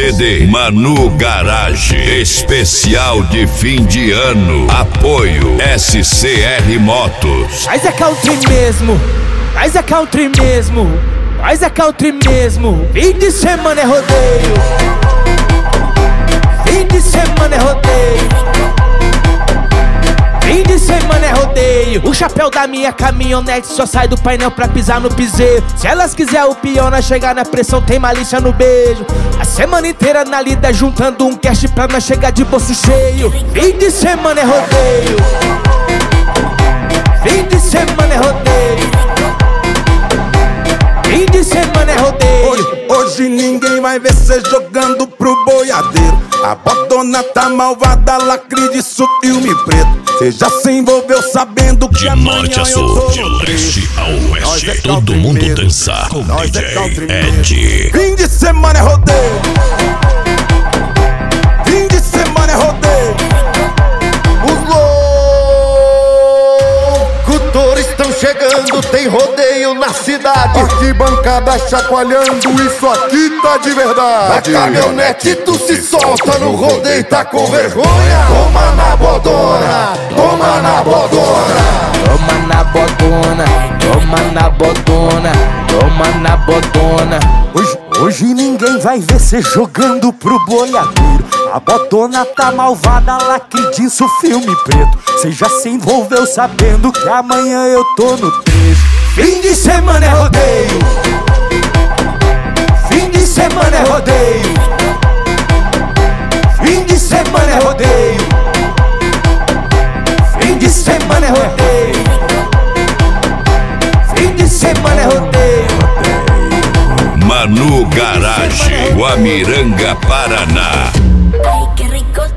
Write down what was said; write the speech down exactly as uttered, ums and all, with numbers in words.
C D Manu Garage, especial de fim de ano. Apoio S C R Motos. Mas é country mesmo, mas é country mesmo, mas é country mesmo. Fim de semana é rodeio, fim de semana é rodeio, fim de semana é rodeio. O chapéu da minha caminhonete só sai do painel pra pisar no piseiro. Se elas quiser o pior, nós chegar na pressão, tem malícia no beijo. A semana inteira na lida, juntando um cash pra nós chegar de bolso cheio. Fim de semana é rodeio, fim de semana é rodeio, fim de semana é rodeio. Hoje, hoje ninguém vai ver cê jogando pro boiadeiro. A botona tá malvada, lacre disso filme preto. Cê já se envolveu sabendo que de amanhã norte a eu sul, tô de no leste trecho. a oeste, É todo mundo mesmo. dança com Nós D é J country Ed. Fim de semana é rodeio, fim de semana é rodeio. Os locutores estão chegando, tem rodeio na cidade. Arquibancada chacoalhando, isso aqui tá de verdade. Na caminhonete tu se solta, no rodeio tá com vergonha. Toma na bodona, toma na bodona. Toma na bodona, toma na bodona, toma na bodona. Hoje, hoje ninguém vai ver cê jogando pro boiadeiro. A botona tá malvada, lacre disso filme preto. Cê já se envolveu sabendo que amanhã eu tô no trecho. Fim de semana é rodeio, fim de semana é rodeio, fim de semana é rodeio, fim de semana é rodeio, fim de semana é rodeio. Manu Garage, Guamiranga, Paraná. Ay, qué rico